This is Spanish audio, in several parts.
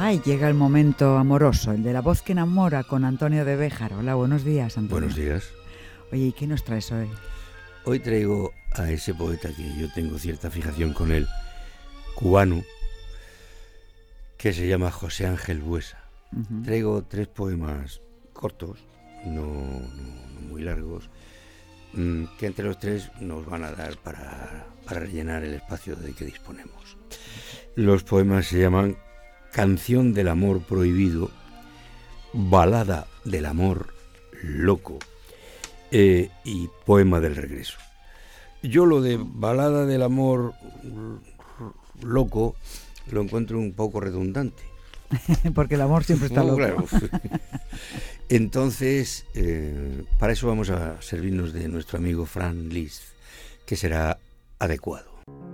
Ay, llega el momento amoroso, el de la voz que enamora, con Antonio de Béjar. Hola, buenos días, Antonio. Buenos días. Oye, ¿y qué nos traes hoy? Hoy traigo a ese poeta que yo tengo cierta fijación con él, cubano, que se llama José Ángel Buesa. Traigo 3 poemas cortos, no muy largos, que entre los 3 nos van a dar para rellenar el espacio de que disponemos. Los poemas se llaman Canción del amor prohibido, Balada del amor loco y Poema del regreso. Yo lo de Balada del amor loco lo encuentro un poco redundante. Porque el amor siempre está loco. Claro. Entonces, para eso vamos a servirnos de nuestro amigo Franz Liszt, que será adecuado.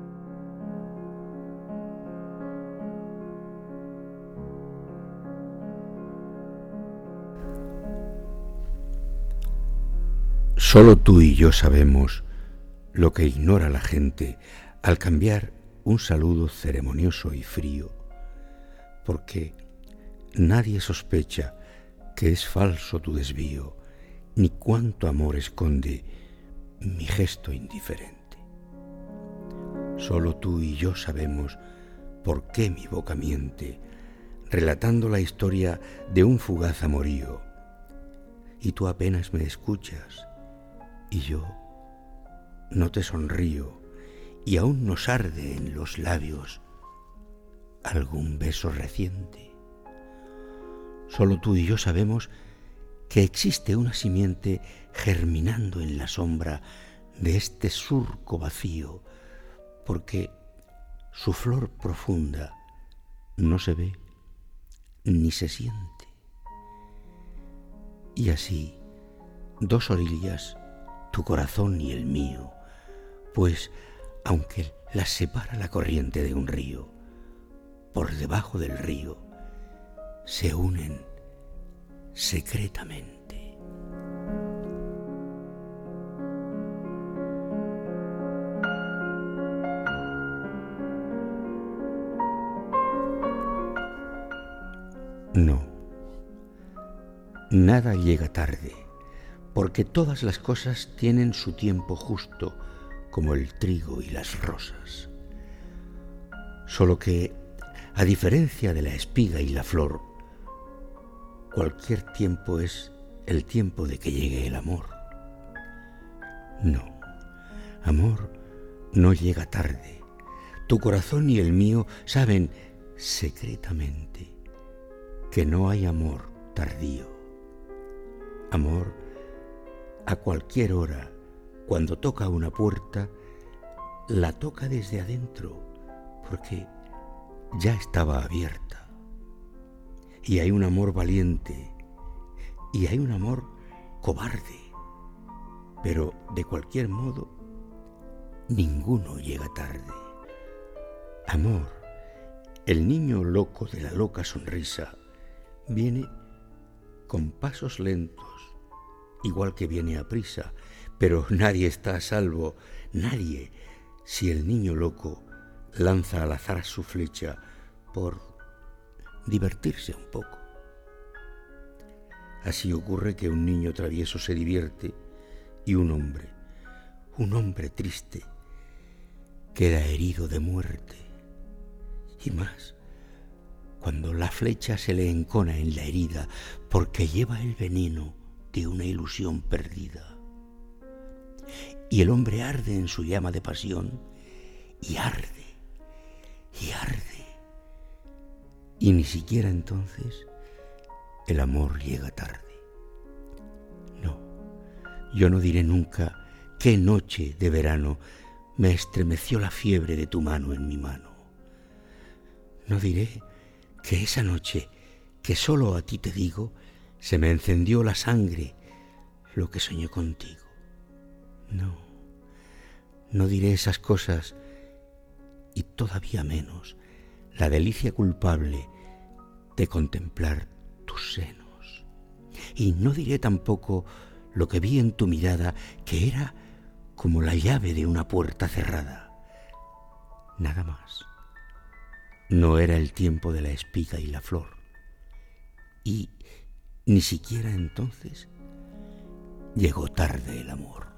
Solo tú y yo sabemos lo que ignora la gente al cambiar un saludo ceremonioso y frío, porque nadie sospecha que es falso tu desvío, ni cuánto amor esconde mi gesto indiferente. Solo tú y yo sabemos por qué mi boca miente, relatando la historia de un fugaz amorío, y tú apenas me escuchas, y yo no te sonrío, y aún nos arde en los labios algún beso reciente. Solo tú y yo sabemos que existe una simiente germinando en la sombra de este surco vacío, porque su flor profunda no se ve ni se siente. Y así, 2 orillas, tu corazón y el mío, pues aunque las separa la corriente de un río, por debajo del río se unen secretamente. No, nada llega tarde, porque todas las cosas tienen su tiempo justo, como el trigo y las rosas. Solo que, a diferencia de la espiga y la flor, cualquier tiempo es el tiempo de que llegue el amor. No, amor no llega tarde. Tu corazón y el mío saben secretamente que no hay amor tardío. Amor a cualquier hora. Cuando toca una puerta, la toca desde adentro, porque ya estaba abierta. Y hay un amor valiente, y hay un amor cobarde, pero de cualquier modo, ninguno llega tarde. Amor, el niño loco de la loca sonrisa, viene con pasos lentos, igual que viene a prisa, pero nadie está a salvo, nadie, si el niño loco lanza al azar su flecha por divertirse un poco. Así ocurre que un niño travieso se divierte y un hombre triste, queda herido de muerte. Y más, cuando la flecha se le encona en la herida porque lleva el veneno de una ilusión perdida. Y el hombre arde en su llama de pasión, y arde, y arde. Y ni siquiera entonces el amor llega tarde. No, yo no diré nunca qué noche de verano me estremeció la fiebre de tu mano en mi mano. No diré que esa noche, que solo a ti te digo, se me encendió la sangre, lo que soñé contigo. No diré esas cosas, y todavía menos la delicia culpable de contemplar tus senos. Y no diré tampoco lo que vi en tu mirada, que era como la llave de una puerta cerrada. Nada más. No era el tiempo de la espiga y la flor. Y ni siquiera entonces llegó tarde el amor.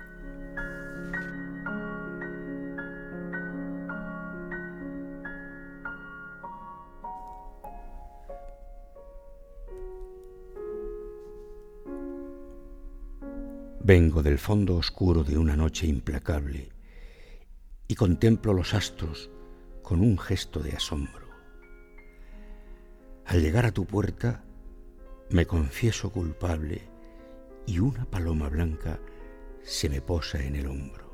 Vengo del fondo oscuro de una noche implacable y contemplo los astros con un gesto de asombro. Al llegar a tu puerta me confieso culpable y una paloma blanca se me posa en el hombro.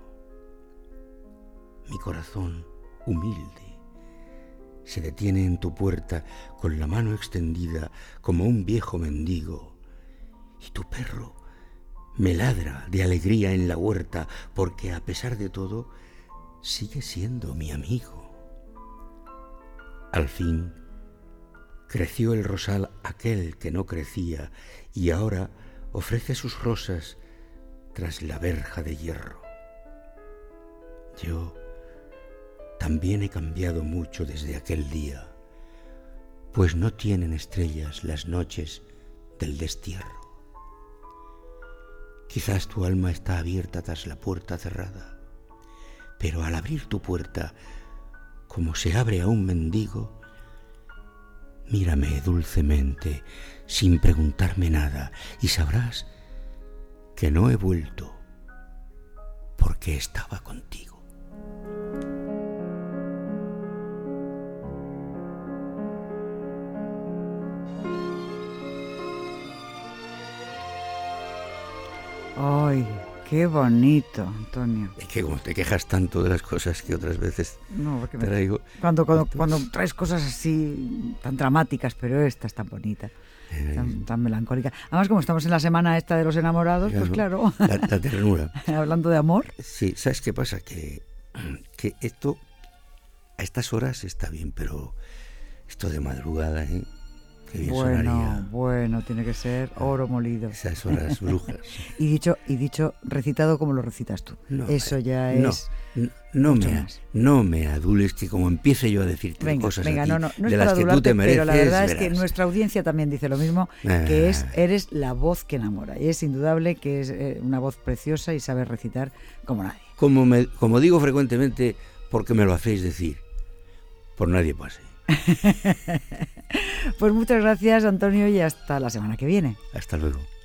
Mi corazón humilde se detiene en tu puerta con la mano extendida como un viejo mendigo, y tu perro me ladra de alegría en la huerta porque a pesar de todo sigue siendo mi amigo. Al fin creció el rosal aquel que no crecía y ahora ofrece sus rosas tras la verja de hierro. Yo también he cambiado mucho desde aquel día, pues no tienen estrellas las noches del destierro. Quizás tu alma está abierta tras la puerta cerrada, pero al abrir tu puerta, como se abre a un mendigo, mírame dulcemente, sin preguntarme nada, y sabrás que no he vuelto porque estaba contigo. ¡Ay, qué bonito, Antonio! Es que como te quejas tanto de las cosas que otras veces No, porque traigo... cuando traes cosas así tan dramáticas, pero esta es tan bonita, tan melancólica. Además, como estamos en la semana esta de los enamorados, pues claro. La ternura. Hablando de amor. Sí, ¿sabes qué pasa? Que esto a estas horas está bien, pero esto de madrugada, qué bien sonaría. Bueno, tiene que ser oro molido. Esas horas brujas. y dicho recitado como lo recitas tú. No, eso ya es... No me adules, que como empiece yo a decirte cosas venga, aquí, no es de las para que tú te mereces, pero la verdad verás. es que nuestra audiencia también dice lo mismo, que eres la voz que enamora. Y es indudable que es una voz preciosa y sabes recitar como nadie. Como digo frecuentemente, porque me lo hacéis decir, por nadie pase. Pues muchas gracias, Antonio, y hasta la semana que viene. Hasta luego.